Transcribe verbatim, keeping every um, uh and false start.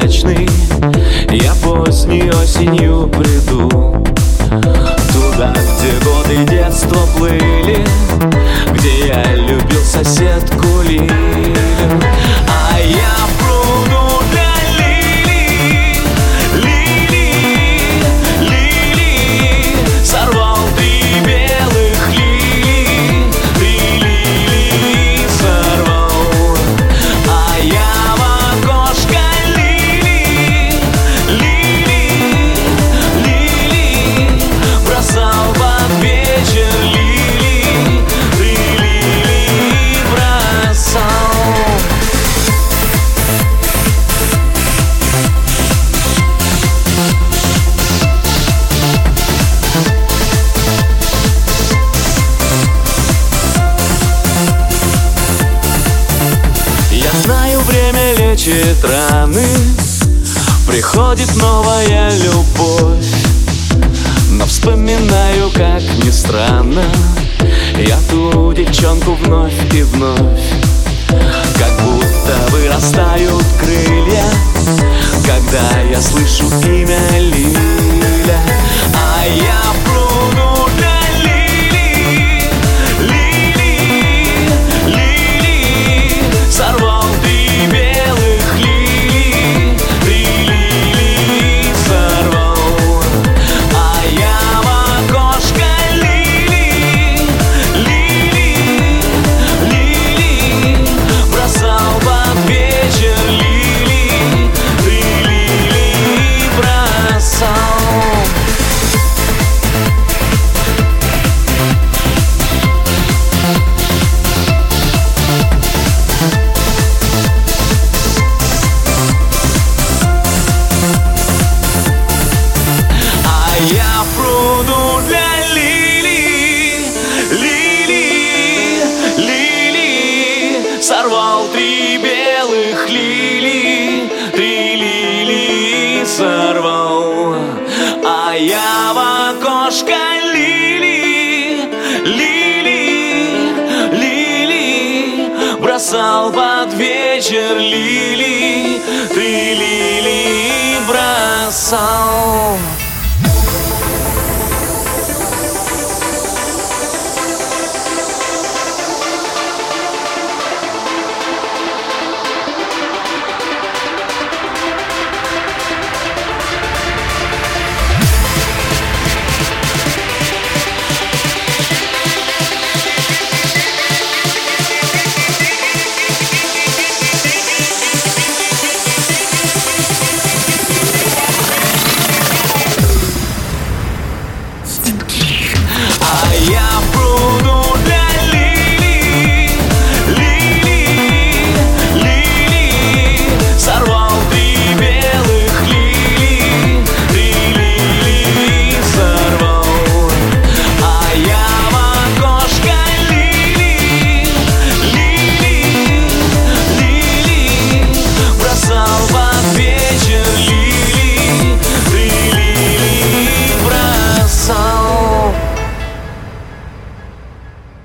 удачный, я поздней осенью приду туда, где годы детства плыли, где я любил соседку Лилю. А я в пруду для лилий, лилий, лилий, сорвал три белых лилии, три лилии сорвал. А я в окошко лилии, лилии, лилии бросал под вечер лилии, три лилии бросал. Я знаю, время лечит раны, приходит новая любовь. Но вспоминаю, как ни странно, я ту девчонку вновь и вновь. Как будто вырастают крылья, когда я слышу имя Лиля. А я в пруду для лилий, лилий, лилий, сорвал три белых лилии, три лилии сорвал. А я в окошко лилии, лилии, лилии бросал под вечер лилии, три лилии бросал. А я в пруду для лилий, лилий, лилий, сорвал три белых лилии, три лилии сорвал. А я в окошко лилии, лилии, лилии бросал под вечер лилии, три лилии бросал.